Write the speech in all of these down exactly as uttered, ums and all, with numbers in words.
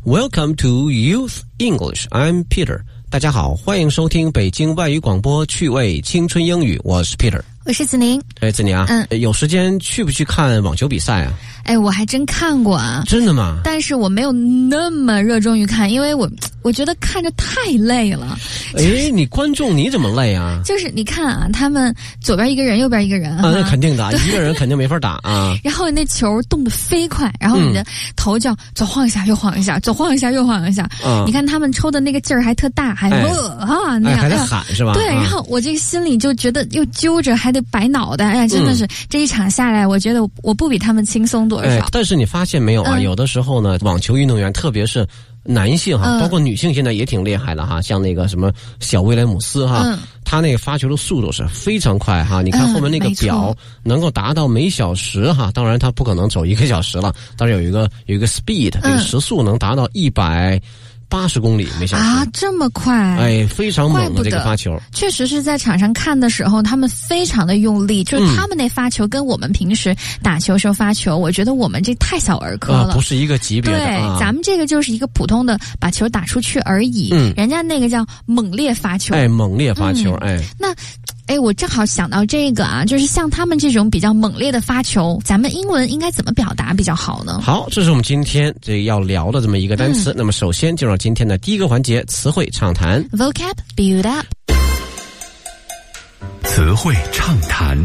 Welcome to Youth English. I'm Peter. 大家好，欢迎收听北京外语广播趣味青春英语，我是 Peter。 我是子宁。 哎，子宁啊， 嗯， 有时间去不去看网球比赛啊？ 哎，我还真看过啊。 真的吗？ 但是我没有那么热衷于看，因为我我觉得看着太累了。 哎，你观众你怎么累啊？ 就是你看啊，他们左边一个人，右边一个人啊，那肯定的，一个人肯定没法打啊。 然后那球动得飞快，然后你的头就要左晃一下，右晃一下，左晃一下，右晃一下。嗯，你看他们抽的那个劲儿还特大，还呃啊那样， 还得喊是吧？ 对，然后我这个心里就觉得又揪着，还得摆脑袋。哎呀，真的是、嗯、这一场下来，我觉得我不比他们轻松多少。 哎，但是你发现没有啊？嗯、有的时候呢，网球运动员，特别是男性哈，嗯、包括女性，现在也挺厉害的哈。像那个什么小威廉姆斯哈，嗯、他那个发球的速度是非常快哈。你看后面那个表能够达到每小时哈，当然他不可能走一个小时了，当然有一个有一个 speed， 这个时速能达到一百。八十公里每小时啊，这么快！ 哎，非常猛的这个发球。 确实是在场上看的时候，他们非常的用力，就是他们那发球跟我们平时打球时候发球，嗯、我觉得我们这太小儿科了， 啊、不是一个级别的。 对， 啊、 咱们这个就是一个普通的把球打出去而已，嗯、人家那个叫猛烈发球。 哎，猛烈发球， 嗯、 哎， 那。哎，我正好想到这个啊，就是像他们这种比较猛烈的发球，咱们英文应该怎么表达比较好呢？ 好，这是我们今天这要聊的这么一个单词。嗯、那么首先进入今天的第一个环节，词汇畅谈 ，vocab build up， 词汇畅谈。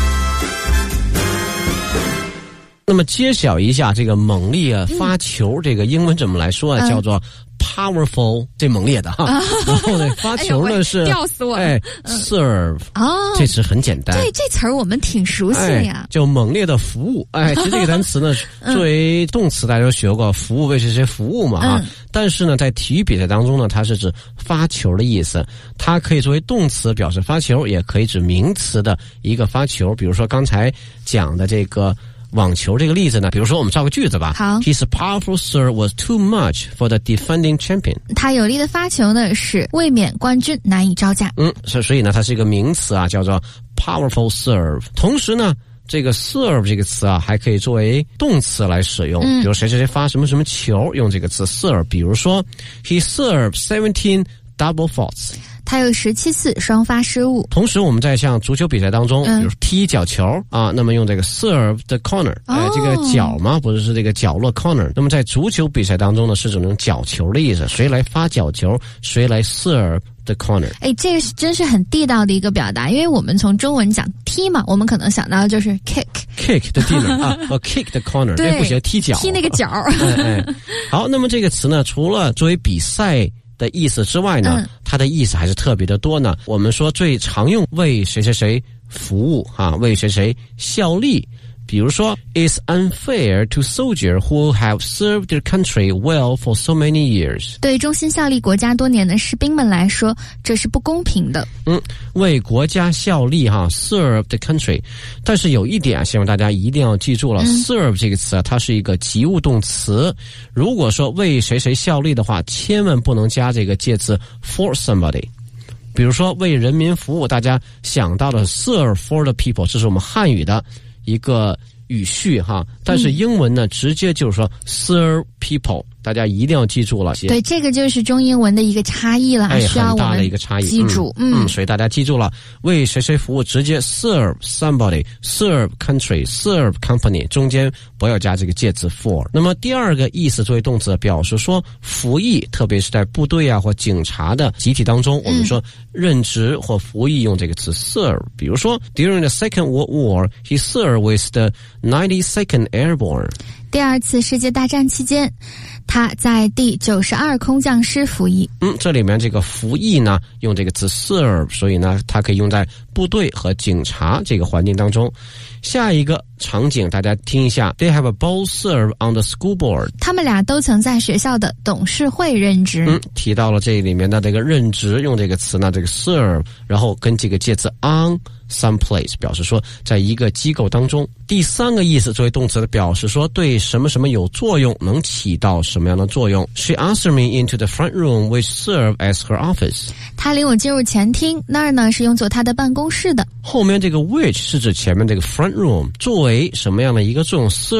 那么揭晓一下这个猛烈发球，嗯、这个英文怎么来说啊？嗯、叫做powerful， 这猛烈的哈，啊、然后呢，发球呢、哎、是吊死我了， 哎 ，serve， 哦， 这词很简单， 对，这词儿我们挺熟悉的呀， 哎、叫猛烈的服务，哎，其实这个单词呢，嗯、作为动词大家都学过，服务为谁谁服务嘛哈，嗯、但是呢，在体育比赛当中呢，它是指发球的意思，它可以作为动词表示发球，也可以指名词的一个发球，比如说刚才讲的这个。网球这个例子呢，比如说我们造个句子吧。 好 ，His powerful serve was too much for the defending champion。 他有力的发球呢，使卫冕冠军难以招架。 嗯，所以呢，它是一个名词啊，叫做 powerful serve。同时呢，这个 serve 这个词啊，还可以作为动词来使用。嗯、比如谁谁谁发什么什么球，用这个词 serve。比如说 ，He served seventeen double faults。 他有十七次双发失误。 同时，我们在像足球比赛当中，嗯、比如踢角球啊，那么用这个 serve the corner，哎、哦，这个角嘛，不是是这个角落 corner。那么在足球比赛当中呢，是指那种角球的意思，谁来发角球，谁来 serve the corner。 哎，这个是真是很地道的一个表达，因为我们从中文讲踢嘛，我们可能想到就是 kick，kick the dinner 啊，和 kick the corner， 对， 不写踢脚， 踢那个角。 哎哎，好，那么这个词呢，除了作为比赛的意思之外呢，嗯、它的意思还是特别的多呢。我们说最常用为谁谁谁服务啊，为谁谁效力。比如说 ，It's unfair to soldiers who have served their country well for so many years。 对忠心效力国家多年的士兵们来说，这是不公平的。 嗯，为国家效力哈 ，serve the country。但是有一点啊，希望大家一定要记住了、嗯、，serve 这个词啊，它是一个及物动词。如果说为谁谁效力的话，千万不能加这个介词 for somebody。比如说为人民服务，大家想到的 serve for the people， 这是我们汉语的一个语序哈，但是英文呢，嗯、直接就是说 serve people， 大家一定要记住了。 对，这个就是中英文的一个差异了， 哎， 需要我们很大的一个差异， 记住。 嗯，嗯所以大家记住了，为谁谁服务，直接 serve somebody，serve country，serve company， 中间不要加这个介词 for。那么第二个意思作为动词，表示说服役，特别是在部队啊或警察的集体当中，嗯、我们说任职或服役用这个词 serve。比如说 ，During the Second World War, he served with the ninety-second Airborne。 第二次世界大战期间，他在第九十二空降师服役。 嗯，这里面这个服役呢，用这个词 serve， 所以呢，它可以用在部队和警察这个环境当中。下一个场景，大家听一下 ，They have both served on the school board。 他们俩都曾在学校的董事会任职。 嗯，提到了这里面的这个任职，用这个词呢，这个 serve， 然后跟这个介词 on。someplace 表示说在一个机构当中。第三个意思作为动词的表示说对什么什么有作用，能起到什么样的作用。 She ushered me into the front room which served as her office。 她领我进入前厅，那儿呢是用作她的办公室的。 后面这个 which 是指前面这个 front room 作为什么样的一个作用， serve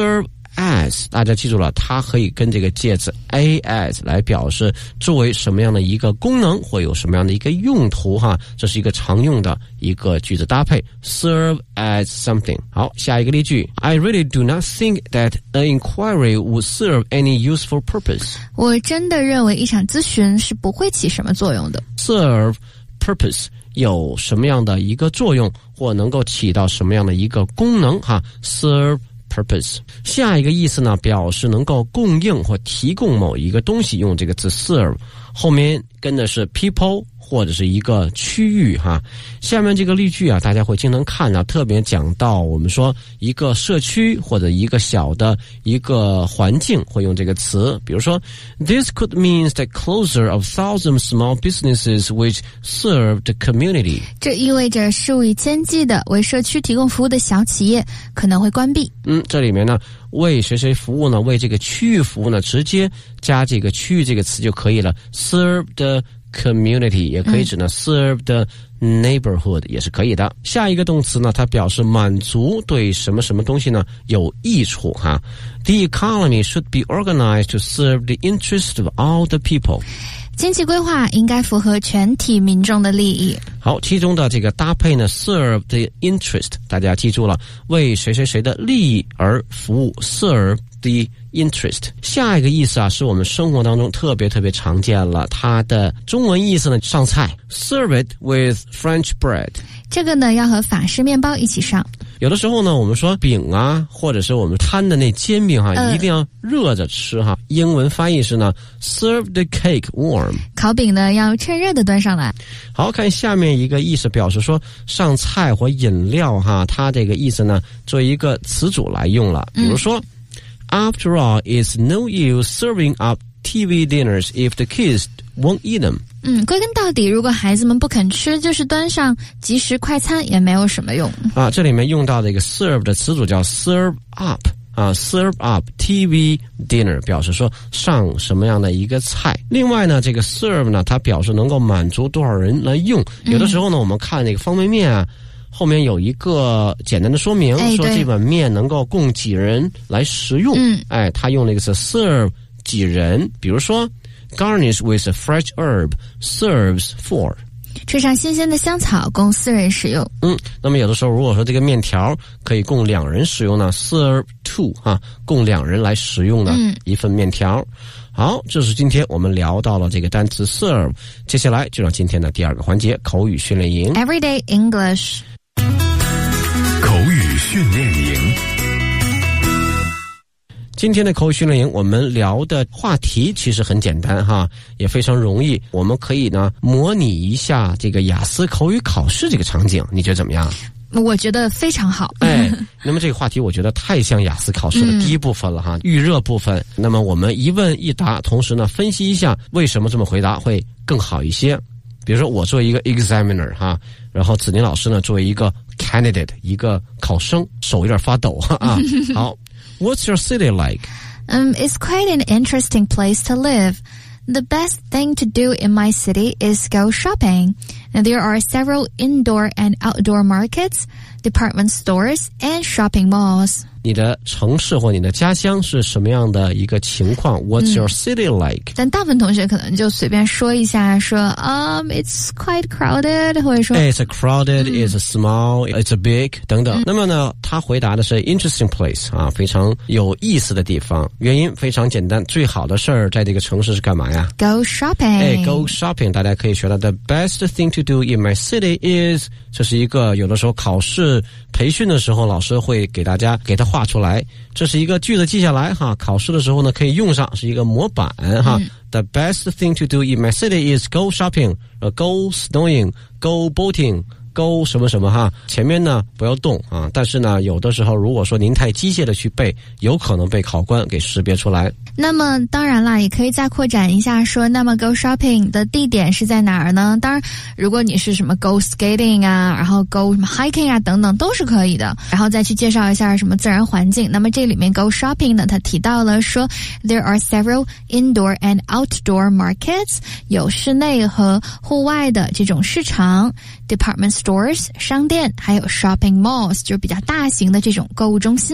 as， 大家记住了，它可以跟这个介词 as 来表示作为什么样的一个功能或有什么样的一个用途哈，这是一个常用的一个句子搭配 serve as something。 好，下一个例句 I really do not think that an inquiry would serve any useful purpose。 我真的认为一场咨询是不会起什么作用的。 serve purpose 有什么样的一个作用或能够起到什么样的一个功能哈 serve purpose。 下一个意思呢，表示能够供应或提供某一个东西，用这个字 serve， 后面跟的是 people或者是一个区域哈。下面这个例句啊，大家会经常看到，特别讲到我们说一个社区或者一个小的一个环境会用这个词，比如说 This could mean the closure of thousands small businesses which serve the community。 这意味着数以千计的为社区提供服务的小企业可能会关闭。 嗯，这里面呢，为谁谁服务呢？为这个区域服务呢，直接加这个区域这个词就可以了。Serve the community 也可以指呢、嗯、serve the neighborhood 也是可以的。下一个动词呢，它表示满足对什么什么东西呢有益处哈。The economy should be organized to serve the interest of all the people。 经济规划应该符合全体民众的利益。 好，其中的这个搭配呢 serve the interest， 大家记住了，为谁谁谁的利益而服务 serve the interest。 下一个意思啊，是我们生活当中特别特别常见了，它的中文意思呢，上菜 serve it with French bread。 这个呢要和法式面包一起上。 有的时候呢，我们说饼啊，或者是我们摊的那煎饼哈、呃，一定要热着吃哈。英文翻译是呢 ，serve the cake warm。 烤饼呢要趁热的端上来。 好，看下面一个意思，表示说上菜或饮料哈，它这个意思呢，作为一个词组来用了。比如说、嗯、，After all, it's no use serving up T V dinners if the kids won't eat them。 嗯，归根到底，如果孩子们不肯吃，就是端上即食快餐也没有什么用啊。这里面用到的一个 serve 的词组叫 serve up 啊 ，serve up T V dinner 表示说上什么样的一个菜。另外呢，这个 serve 呢，它表示能够满足多少人来用。有的时候呢，我们看那个方便面啊，后面有一个简单的说明， 哎、 说这碗面能够供几人来食用。 嗯， 哎，它用那个是 serve 几人，比如说。Garnish with a fresh herb serves four。 吹上新鲜的香草供四人食用。 嗯，那么有的时候如果说这个面条可以供两人食用呢 serve two 啊，供两人来食用的一份面条、嗯、好，这是今天我们聊到了这个单词 serve。 接下来就让今天的第二个环节口语训练营 Everyday English 口语训练营。 今天的口语训练营，我们聊的话题其实很简单哈，也非常容易。我们可以呢模拟一下这个雅思口语考试这个场景，你觉得怎么样？ 我觉得非常好。 哎，那么这个话题我觉得太像雅思考试的第一部分了哈，嗯、预热部分。那么我们一问一答，同时呢分析一下为什么这么回答会更好一些。比如说我作为一个 examiner 哈，然后子宁老师呢作为一个 candidate 一个考生，手有点发抖哈啊。好。What's your city like? Um, it's quite an interesting place to live. The best thing to do in my city is go shopping. And there are several indoor and outdoor markets, department stores, and shopping malls. 你的城市或你的家乡是什么样的一个情况 ？What's your city like？、嗯、 但大部分同学可能就随便说一下，说 Um, it's quite crowded， 或者说 It's a crowded, it's a small, it's a big 等等。嗯、那么呢，他回答的是 interesting place 啊，非常有意思的地方。原因非常简单，最好的事儿在这个城市是干嘛呀 ？Go shopping。 哎 ，Go shopping， 大家可以学到 The best thing to do in my city is， 这是一个有的时候考试培训的时候，老师会给大家给他画出来，这是一个句子记下来哈，考试的时候呢可以用上，是一个模板哈。嗯、The best thing to do in my city is go shopping, go snowing, go boating.Go 什么什么哈，前面呢不要动啊，但是呢有的时候如果说您太机械的去背，有可能被考官给识别出来。 那么当然啦，也可以再扩展一下说，那么 Go shopping 的地点是在哪儿呢？当然如果你是什么 Go skating 啊，然后 Go 什么 hiking 啊等等都是可以的，然后再去介绍一下什么自然环境。那么这里面 Go shopping 呢，它提到了说 There are several indoor and outdoor markets， 有室内和户外的这种市场， department stores 商店，还有 shopping malls 就是比较大型的这种购物中心。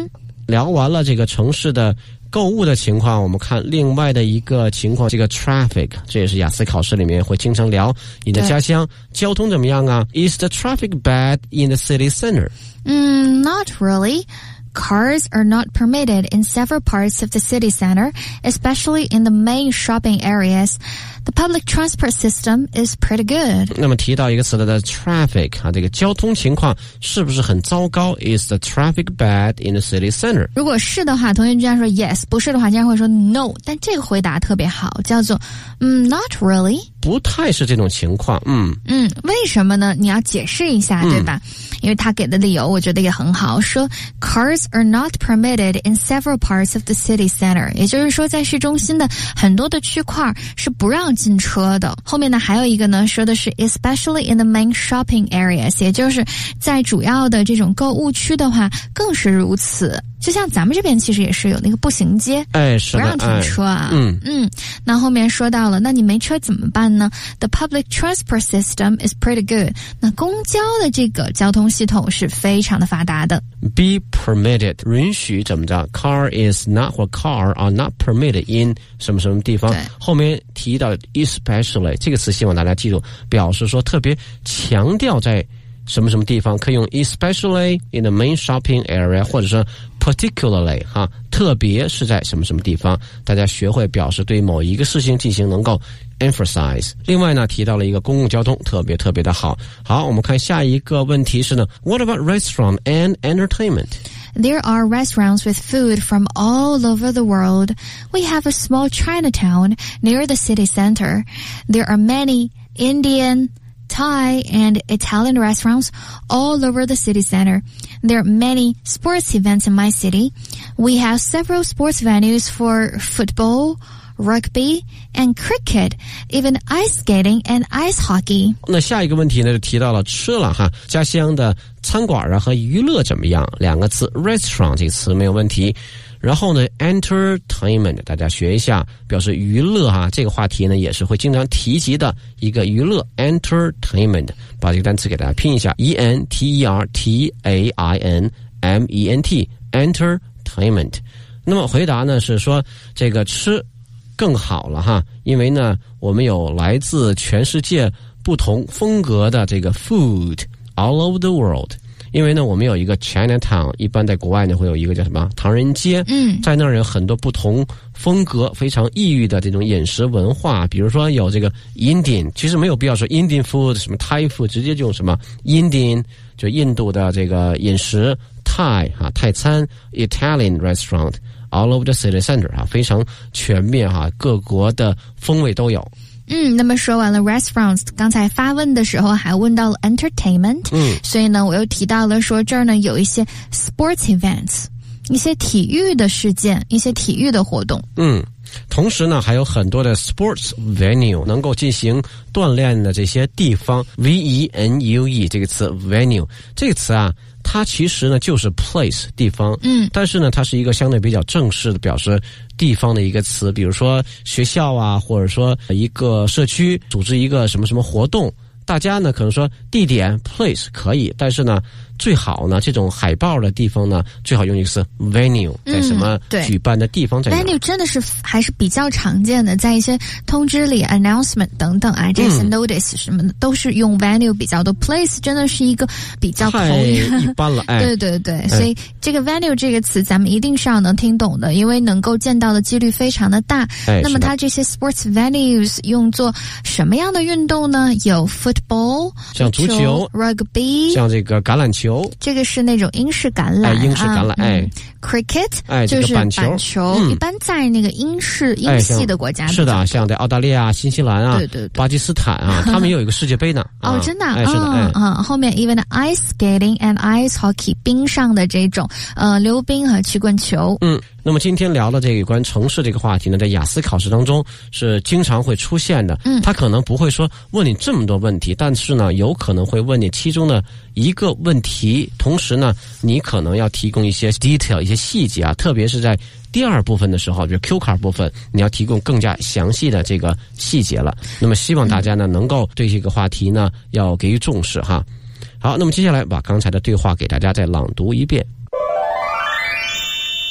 聊完了这个城市的购物的情况，我们看另外的一个情况，这个 traffic， 这也是雅思考试里面会经常聊。你的家乡交通怎么样啊？ Is the traffic bad in the city center? Mm, not really.Cars are not permitted in several parts of the city center, especially in the main shopping areas. The public transport system is pretty good. 那么提到一个词的 traffic 啊，这个交通情况是不是很糟糕 ？Is the traffic bad in the city center? 如果是的话，同学经常说 yes， 不是的话经常会说 no。但这个回答特别好，叫做嗯 not really。 不太是这种情况，嗯嗯，为什么呢？你要解释一下，对吧？嗯，因为他给的理由我觉得也很好，说 cars are not permitted in several parts of the city center， 也就是说在市中心的很多的区块是不让进车的。后面呢还有一个呢说的是 especially in the main shopping areas， 也就是在主要的这种购物区的话更是如此。就像咱们这边其实也是有那个步行街， 哎，是的， 不让停车啊。 哎、嗯嗯，那后面说到了，那你没车怎么办呢 ？The public transport system is pretty good。那公交的这个交通系统是非常的发达的。 Be permitted 允许怎么着 ？Car is not 或 car are not permitted in 什么什么地方。后面提到 especially 这个词，希望大家记住，表示说特别强调在什么什么地方，可以用 especially in the main shopping area， 或者说 particularly 哈，特别是在什么什么地方，大家学会表示对某一个事情进行能够 emphasize。另外呢，提到了一个公共交通特别特别的好。好，我们看下一个问题是呢 ，What about restaurant and entertainment? There are restaurants with food from all over the world. We have a small Chinatown near the city center. There are many Indian, Thai and Italian restaurants all over the city center. There are many sports events in my city. We have several sports venues for football, rugby and cricket, even ice skating and ice hockey. 那下一个问题呢就提到了吃了哈，家乡的餐馆啊和娱乐怎么样？两个字 restaurant 这个词没有问题。然后呢 entertainment 大家学一下，表示娱乐哈，这个话题呢也是会经常提及的一个娱乐 entertainment， 把这个单词给大家拼一下 E N T E R T A I N M E N T entertainment。 那么回答呢是说这个吃更好了哈，因为呢我们有来自全世界不同风格的这个 food all over the world。因为呢我们有一个 Chinatown， 一般在国外呢会有一个叫什么唐人街， 嗯， 在那儿有很多不同风格非常异域的这种饮食文化，比如说有这个 Indian， 其实没有必要说 Indian food 什么 Thai food， 直接就用什么 Indian 就印度的这个饮食 Thai 啊泰餐 Italian restaurant all over the city center 啊，非常全面哈，各国的风味都有。 嗯，那么说完了 restaurants， 刚才发问的时候还问到了 entertainment， 嗯， 所以呢我又提到了说这儿呢有一些 sports events， 一些体育的事件，一些体育的活动。 嗯，同时呢还有很多的 sports venue 能够进行锻炼的这些地方 V E N U E 这个词 venue 这个词啊，它其实呢就是 place 地方， 嗯， 但是呢它是一个相对比较正式的表示地方的一个词，比如说学校啊，或者说一个社区组织一个什么什么活动，大家呢可能说地点 place 可以，但是呢最好呢这种海报的地方呢最好用一个词 venue， 在什么举办的地方在哪、嗯、 venue 真的是还是比较常见的，在一些通知里 announcement 等等啊，这些 notice 什么的、嗯、都是用 venue 比较多， place 真的是一个比较口语太一般了哎， 对对对、哎、所以这个 venue 这个词咱们一定是要能听懂的，因为能够见到的几率非常的大、哎、那么它这些 sports venues 用作什么样的运动呢？有 football 像足球 rugby 像这个橄榄球， 这个是那种英式橄榄、 哎、英式橄榄、啊、哎、 嗯、cricket 哎就是板球、 板球、 嗯、 一般在那个英式英系的国家、哎、 是的，像在澳大利亚、新西兰啊， 对对对， 巴基斯坦啊，他们也有一个世界杯呢。 哦， 啊、 真的， 哎，是的，哎， 嗯，后面 even ice skating and ice hockey 冰上的这种呃溜冰和曲棍球。 嗯，那么今天聊的这个有关城市这个话题呢，在雅思考试当中是经常会出现的。嗯，他可能不会说问你这么多问题，但是呢，有可能会问你其中的一个问题，同时呢，你可能要提供一些 detail 一些细节啊，特别是在第二部分的时候，比如 Q 卡部分，你要提供更加详细的这个细节了。那么希望大家呢能够对这个话题呢要给予重视哈。好，那么接下来把刚才的对话给大家再朗读一遍。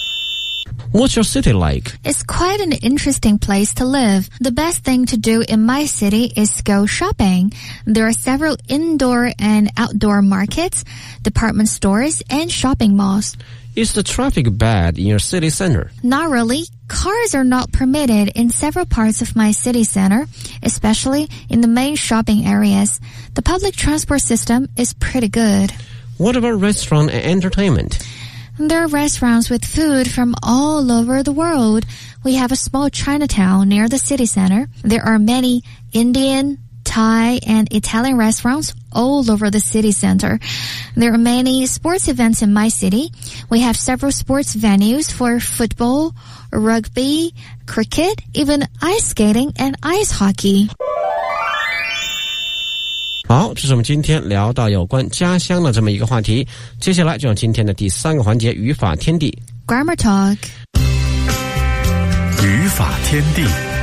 What's your city like? It's quite an interesting place to live. The best thing to do in my city is go shopping. There are several indoor and outdoor markets, department stores, and shopping malls. Is the traffic bad in your city center? Not really. Cars are not permitted in several parts of my city center, especially in the main shopping areas. The public transport system is pretty good. What about restaurant and entertainment? There are restaurants with food from all over the world. We have a small Chinatown near the city center. There are many Indian, Thai, and Italian restaurants all over the city center. There are many sports events in my city. We have several sports venues for football, rugby, cricket, even ice skating and ice hockey. 好，这是我们今天聊到有关家乡的这么一个话题。接下来就让今天的第三个环节语法天地 Grammar Talk。 语法天地。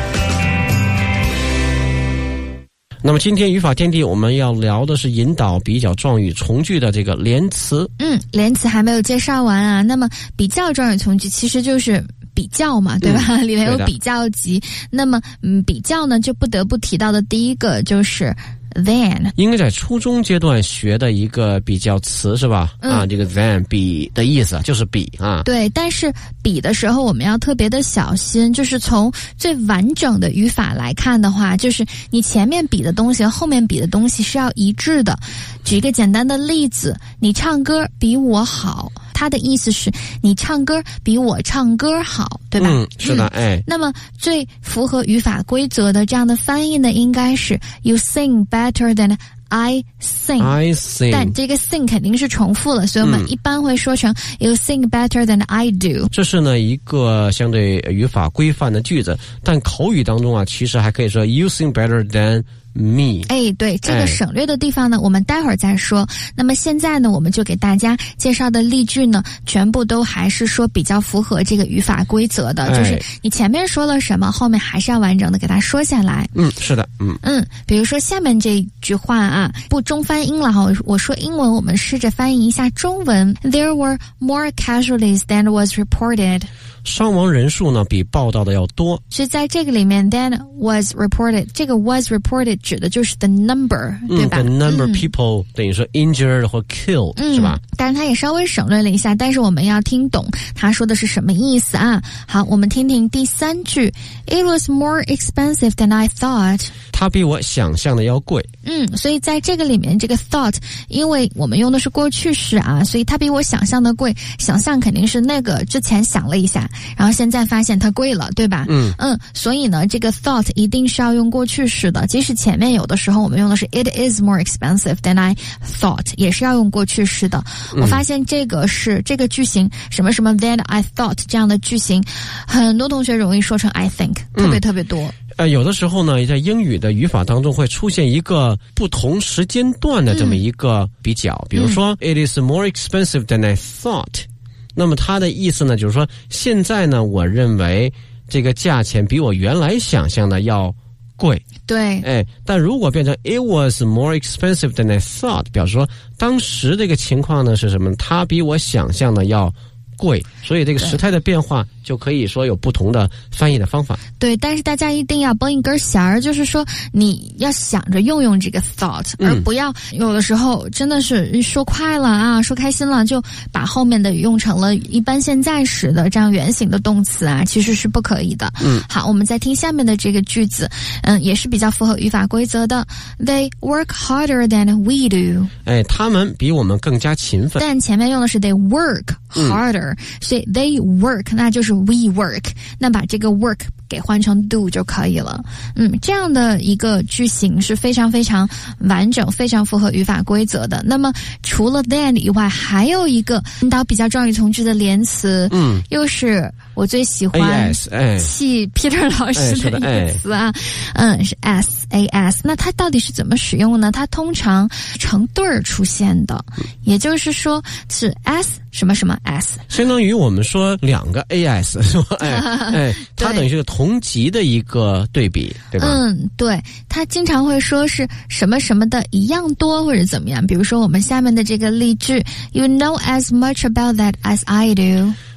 那么今天语法天地我们要聊的是引导比较状语从句的这个连词。 嗯，连词还没有介绍完啊。那么比较状语从句其实就是比较嘛，对吧？嗯、里面有比较级。那么嗯，比较呢就不得不提到的第一个就是 than， 应该在初中阶段学的一个比较词是吧？嗯、啊，这个 than 比的意思就是比啊。 对，但是比的时候我们要特别的小心，就是从最完整的语法来看的话，就是你前面比的东西和后面比的东西是要一致的。举一个简单的例子，你唱歌比我好，它的意思是你唱歌比我唱歌好，对吧？ 嗯，是的，哎、嗯。 那么最符合语法规则的这样的翻译呢，应该是 You sing better than I sing. I sing. 但这个 sing 肯定是重复了，所以我们一般会说成 You sing better than I do. 这是呢一个相对语法规范的句子，但口语当中啊，其实还可以说 You sing better than me. 哎，对，这个省略的地方呢，我们待会儿再说。那么现在呢，我们就给大家介绍的例句呢，全部都还是说比较符合这个语法规则的， 哎、 就是你前面说了什么，后面还是要完整的给它说下来。 嗯，是的，嗯嗯，比如说下面这句话啊，不中翻英了哈，我说英文，我们试着翻译一下中文。There were more casualties than was reported. 伤亡人数呢比报道的要多， 所以在这个里面 than was reported， 这个 was reported 指的就是 the number， 对吧？ The number people、嗯、等于说 injured 或 killed、嗯、是吧？ 当然它也稍微省略了一下，但是我们要听懂他说的是什么意思啊。好，我们听听第三句 It was more expensive than I thought。 它比我想象的要贵。 嗯，所以在这个里面这个 thought 因为我们用的是过去式啊，所以它比我想象的贵，想象肯定是那个之前想了一下，然后现在发现它贵了，对吧？嗯嗯，所以呢这个 thought 一定是要用过去式的，即使前面有的时候我们用的是 It is more expensive than I thought， 也是要用过去式的。嗯、我发现这个是这个句型什么什么 than I thought 这样的句型，很多同学容易说成 I think， 特别特别多。嗯呃，有的时候呢，在英语的语法当中会出现一个不同时间段的这么一个比较，嗯、比如说、嗯、It is more expensive than I thought， 那么它的意思呢，就是说现在呢，我认为这个价钱比我原来想象的要贵。 对， 哎，但如果变成 It was more expensive than I thought， 表示说当时这个情况呢是什么？它比我想象的要贵，所以这个时态的变化就可以说有不同的翻译的方法。 对，但是大家一定要绷一根弦儿，就是说你要想着用用这个 thought， 而不要有的时候真的是说快了啊，说开心了，就把后面的用成了一般现在时的这样原形的动词啊，其实是不可以的。嗯，好，我们再听下面的这个句子，嗯，也是比较符合语法规则的。They work harder than we do。 哎，他们比我们更加勤奋。 但前面用的是 they work harder，、嗯、所以 they work 那就是 we work， 那把这个 work 给换成 do 就可以了。嗯，这样的一个句型是非常非常完整，非常符合语法规则的。那么除了 than 以外，还有一个引导比较状语从句的连词，嗯，又是我最喜欢气 Peter 老师的一个词啊，嗯，是 s a s。那它到底是怎么使用呢？它通常成对儿出现的，也就是说是 s 什么什么 s， 相当于我们说两个 as 是吧？哎哎，它等于是个同级的一个对比，对吧？ 嗯，对，它经常会说是什么什么的一样多或者怎么样。比如说我们下面的这个例句 ，You know as much about that as I do。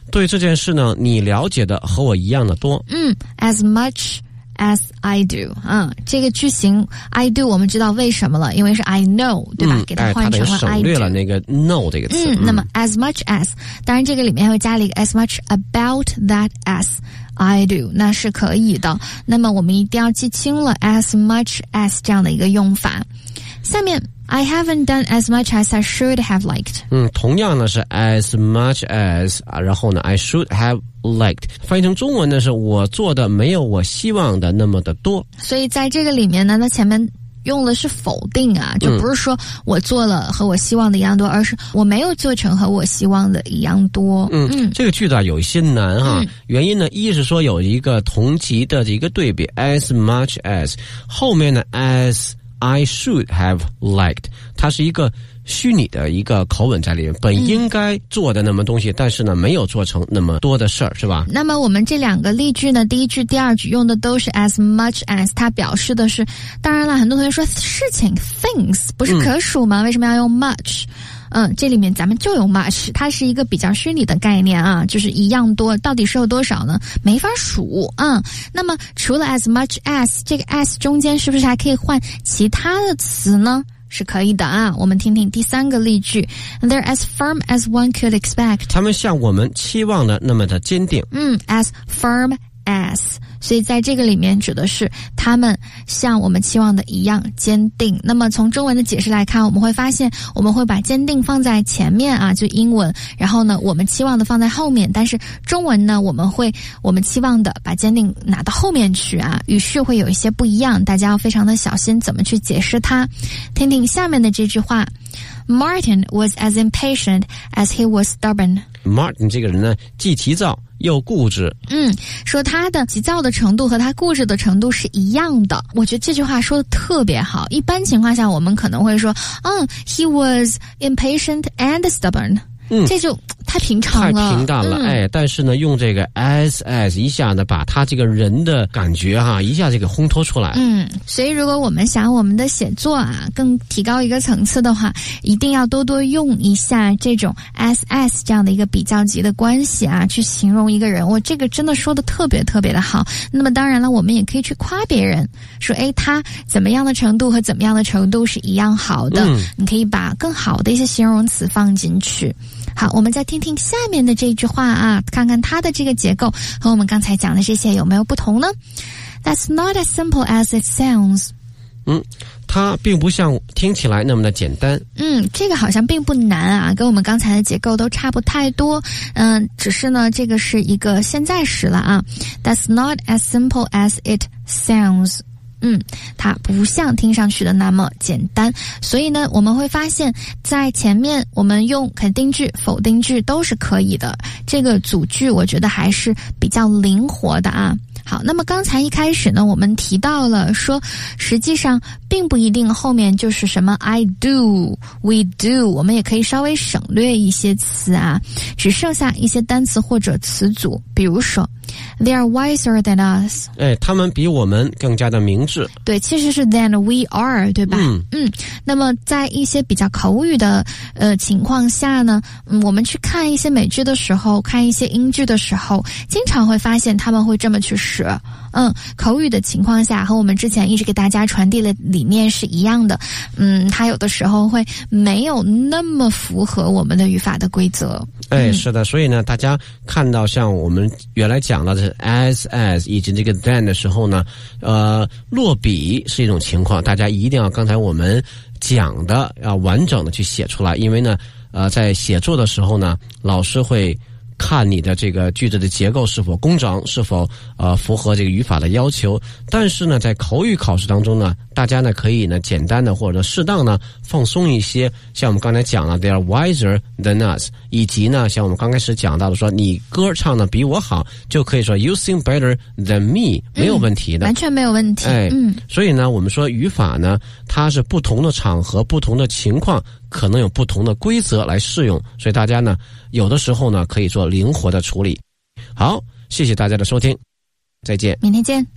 对这件事呢，你了解的和我一样的多。 嗯 ，as much as I do， 嗯，这个句型 I do 我们知道为什么了，因为是 I know， 对吧？ 嗯、 给它换成了 I do，、 哎、它省略了那个 know 这个词。 嗯，那么 as much as， 当然这个里面会加了一个 as much about that as I do， 那是可以的。那么我们一定要记清了 as much as 这样的一个用法。下面 I haven't done as much as I should have liked。 嗯，同样呢是 as much as， 然后呢 I should have liked， 翻译成中文呢是我做的没有我希望的那么的多。 所以在这个里面呢，它前面用的是否定啊，就不是说我做了和我希望的一样多，嗯、而是我没有做成和我希望的一样多。 嗯，嗯这个句子啊有一些难哈、嗯，原因呢一是说有一个同级的一个对比 as much as， 后面呢 as I should have liked， 它是一个虚拟的一个口吻在里面，本应该做的那么东西、嗯、但是呢没有做成那么多的事儿，是吧？那么我们这两个例句呢，第一句第二句用的都是 as much as， 它表示的是，当然了，很多同学说事情 things 不是可数吗、嗯、为什么要用 much？嗯，这里面咱们就有 much， 它是一个比较虚拟的概念啊，就是一样多，到底是有多少呢？没法数啊、嗯。那么除了 as much as， 这个 as 中间是不是还可以换其他的词呢？是可以的啊。我们听听第三个例句 ，They're as firm as one could expect。 他们像我们期望的那么的坚定。 嗯 ，as firm as， 所以在这个里面指的是他们像我们期望的一样坚定。那么从中文的解释来看，我们会发现我们会把坚定放在前面啊，就英文，然后呢我们期望的放在后面，但是中文呢我们会我们期望的把坚定拿到后面去啊，语序会有一些不一样，大家要非常的小心怎么去解释它。听听下面的这句话， Martin was as impatient as he was stubborn。 Martin 这个人呢既急躁又固执。 嗯，说他的急躁的程度和他固执的程度是一样的。我觉得这句话说的特别好。一般情况下我们可能会说，嗯 ，he was impatient and stubborn。嗯，这就太平常了， 太平淡了、嗯、哎，但是呢用这个 as as 一下呢把他这个人的感觉哈一下这个烘托出来。 嗯，所以如果我们想我们的写作啊更提高一个层次的话，一定要多多用一下这种 as as 这样的一个比较级的关系啊去形容一个人。我这个真的说的特别特别的好。那么当然了，我们也可以去夸别人，说哎他怎么样的程度和怎么样的程度是一样好的、嗯、你可以把更好的一些形容词放进去。好，我们再听听下面的这句话啊，看看它的这个结构和我们刚才讲的这些有没有不同呢？ That's not as simple as it sounds。 嗯，它并不像听起来那么的简单。 嗯，这个好像并不难啊，跟我们刚才的结构都差不太多。嗯，只是呢这个是一个现在时了啊。 That's not as simple as it sounds。嗯，它不像听上去的那么简单，所以呢我们会发现在前面我们用肯定句否定句都是可以的，这个组句我觉得还是比较灵活的啊。好，那么刚才一开始呢我们提到了说实际上并不一定后面就是什么 I do we do， 我们也可以稍微省略一些词啊，只剩下一些单词或者词组，比如说 They are wiser than us。 哎，他们比我们更加的明智。 对，其实是 than we are， 对吧？嗯嗯。那么在一些比较口语的呃情况下呢，嗯，我们去看一些美剧的时候，看一些英剧的时候，经常会发现他们会这么去使。嗯，口语的情况下和我们之前一直给大家传递的理念是一样的。嗯，它有的时候会没有那么符合我们的语法的规则。 哎，是的，所以呢，大家看到像我们原来讲到的 as as 以及这个 than 的时候呢，呃，落笔是一种情况，大家一定要刚才我们讲的要完整的去写出来，因为呢，呃，在写作的时候呢，老师会看你的这个句子的结构是否工整，是否呃符合这个语法的要求。但是呢，在口语考试当中呢，大家呢可以呢简单的或者适当的放松一些，像我们刚才讲了 ，they are wiser than us， 以及呢，像我们刚开始讲到的说，你歌唱的比我好，就可以说 you sing better than me， 没有问题的， 嗯、完全没有问题。 哎， 嗯， 所以呢，我们说语法呢，它是不同的场合、不同的情况，可能有不同的规则来适用，所以大家呢，有的时候呢，可以做灵活的处理。好，谢谢大家的收听，再见， 明天见。